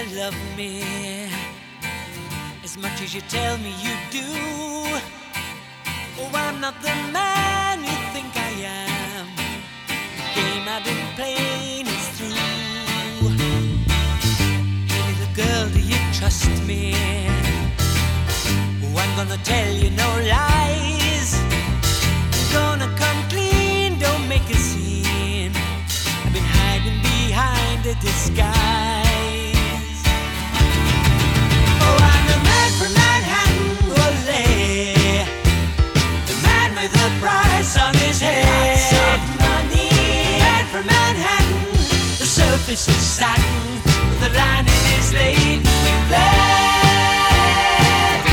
love me as much as you tell me you do. Oh, I'm not the man you think I am. The game I've been playing is through. Hey, little girl, do you trust me? Oh, I'm gonna tell you no lies. I'm gonna come clean, don't make a scene. I've been hiding behind a disguise. Oh, I'm the man from Manhattan, ole. The man with the price on his head. The man from Manhattan, the surface is satin, the lining is laden with lead.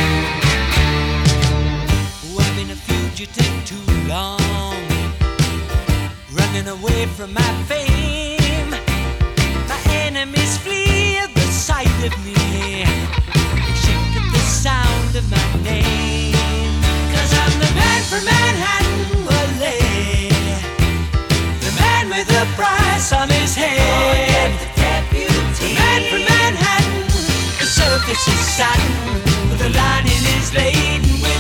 Oh, I've been a fugitive too long, running away from my fame. My enemies flee at the sight of me, they shake at the sound of my name. 'Cause I'm the man from Manhattan, ole. The man with the price on his head. The man from Manhattan, the surface is satin, but the lining is laden with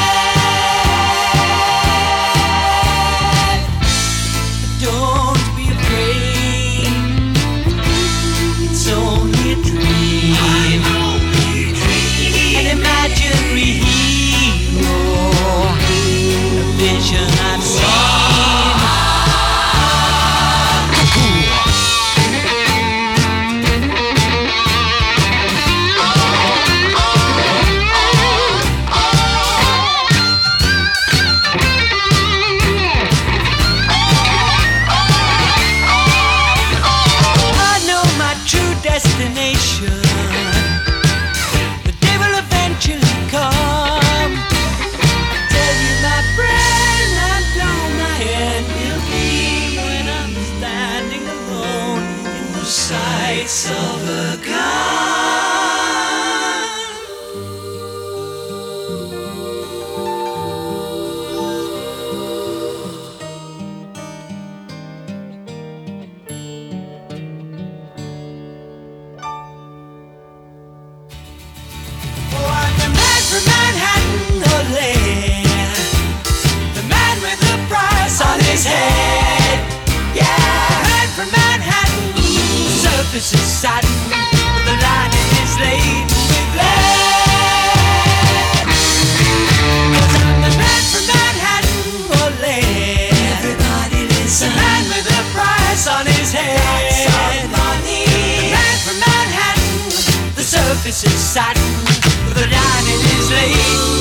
lead. Don't be afraid, it's only a dream, an imaginary hero, a vision I've seen. I know my true destination. The day will eventually come. Tell you, my friend, I know my end will be when I'm standing alone in the sights of a gun. Oh, I'm the man from Manhattan, ole. The man with the price on his head. Yeah, the man from Manhattan. The surface is satin, but the lining is laden with lead. 'Cause I'm the man from Manhattan, ole. Everybody listen. The man with the price on his head. The man from Manhattan. The surface is satin, but the lining is laden